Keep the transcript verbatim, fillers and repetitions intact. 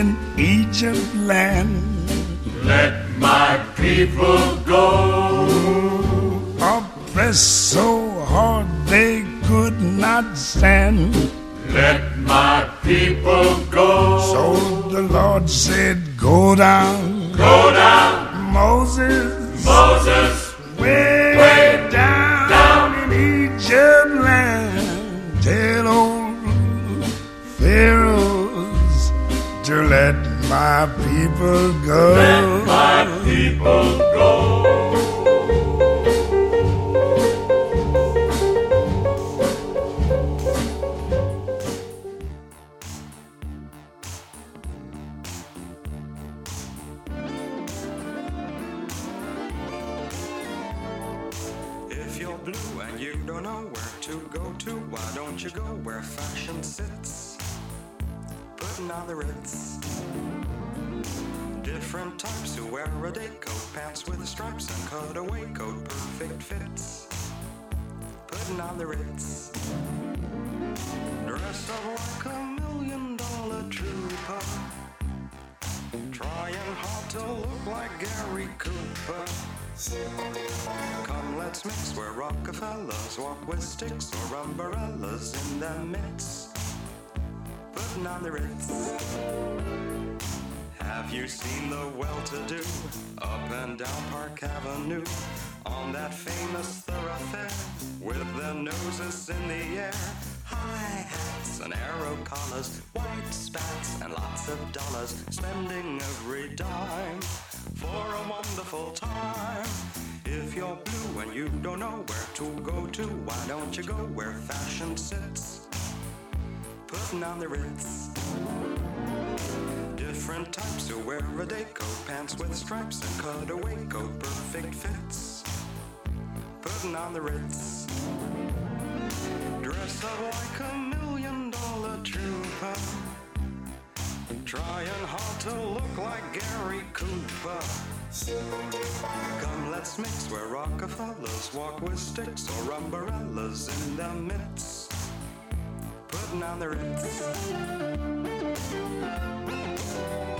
in Egypt land. Let my people go. Oppressed so hard they could not stand. Let my people go. So the Lord said, go down. Go down. Moses. Moses. Way, way down, down in Egypt land. Tell old Pharaohs to let my people go. Let my people go. If you're blue and you don't know where to go to, why don't you go where fashion sits? Putting on the Ritz. Different types who wear a day coat, pants with stripes and cutaway coat, perfect fits. Putting on the Ritz. Dressed up like a million dollar trooper, trying hard to look like Gary Cooper. Come, let's mix where Rockefellers walk with sticks or umbrellas in their midst. Putting on the Ritz. Have you seen the well-to-do up and down Park Avenue on that famous thoroughfare with their noses in the air? High hats and arrow collars, white spats and lots of dollars, spending every dime for a wonderful time. If you're blue and you don't know where to go to, why don't you go where fashion sits? Putting on the Ritz. Different types who wear a day coat, pants with stripes and cutaway coat, perfect fits. Putting on the Ritz. Dressed up like a million dollar trooper, trying hard to look like Gary Cooper. Come, let's mix where Rockefellers walk with sticks or umbrellas in their midst. Putting on the Ritz.